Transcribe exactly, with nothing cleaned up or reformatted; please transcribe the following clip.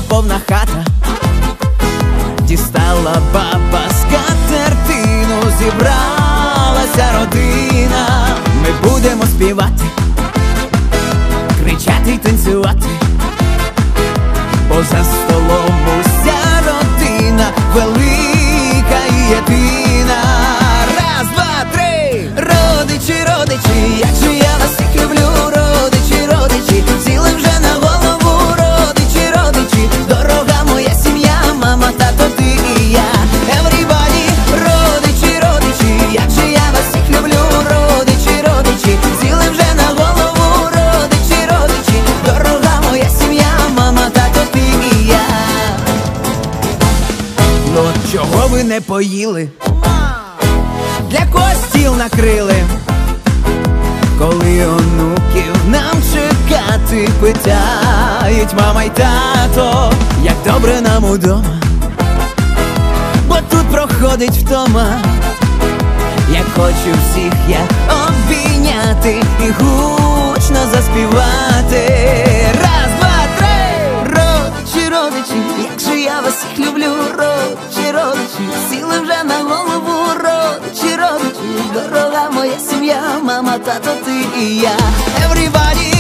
повна хата. Дістала баба скатертину, зібралася родина. Ми будемо співати, кричати й танцювати, бо за столом уся родина велика і єдина. Раз, два, три! Родичі, родичі, як же я вас всіх люблю. Родичі, родичі, сіли вже на голову. Родичі, родичі, дорога моя сім'я, мама, тато, ти і я. Everybody, родичі, родичі, як же я вас всіх люблю. Родичі, родичі, сіли вже на голову. Родичі, родичі, дорога моя сім'я, мама, тато, ти і я. Ну чого ви не поїли? Для кого стіл накрили? Коли онуків нам чекати, питають мама й тато, як добре нам удома, бо тут проходить втома. Як хочу всіх я обійняти і гучно заспівати. Раз, два, три! Родичі, родичі, як же я вас всіх люблю. Родичі, родичі, сіли вже на голову. Родичі, родичі, дорога моя сім'я, мама, тато, ти і я. Everybody!